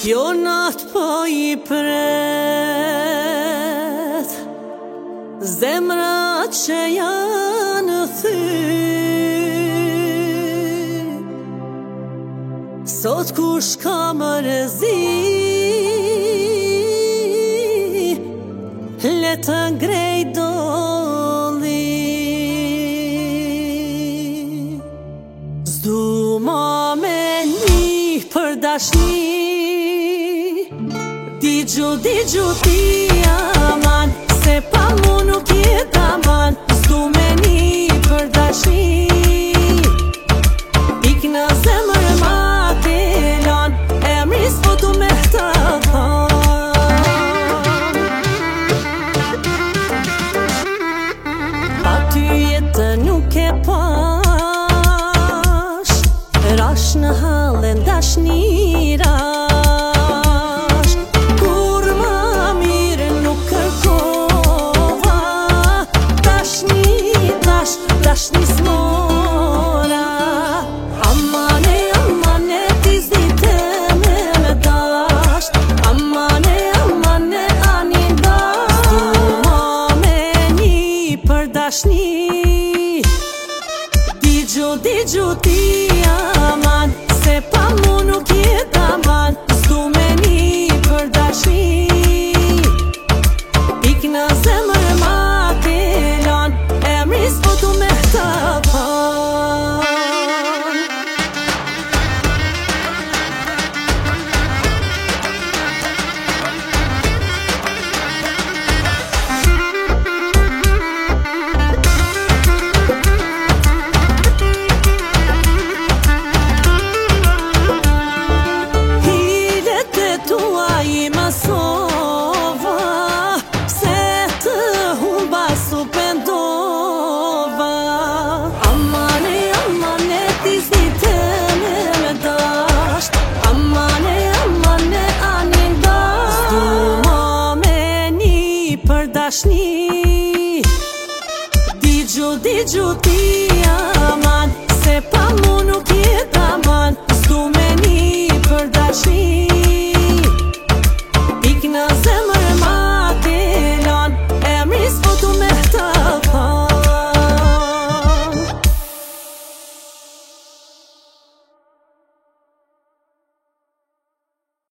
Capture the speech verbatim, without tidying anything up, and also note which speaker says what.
Speaker 1: Kjo natë po i pret zemrat që janë thy. Sot kush ka më rëzi, le të ngrej dolli. Zdu ma me një për dashni, digju, digju ti aman, se pa mu nuk jet aman. Zdu me një për dashni, ik në zemër ma kelon, emri s'potu me të thon. Pa ty jetë nuk e pash, rash në halën dashnira. Dashni s'mora, amane, amane, ti zdite me me dash. Amane, amane, ani dash. Zdu ma me një për dashni, digju, digju ti aman, se pa mu nuk jet aman. Zdu me një për dashni, ik në zemër ma kelon, emri s'potu me të thon. Hilet e tua i masova, se të humba su pendova. Amane, amane, ti zdite me me dash. Amane, amane, ani dash. Zdu ma me një për dashni, digju, digju ti aman, se pa mu nuk jet aman. Zdu me një për dashni.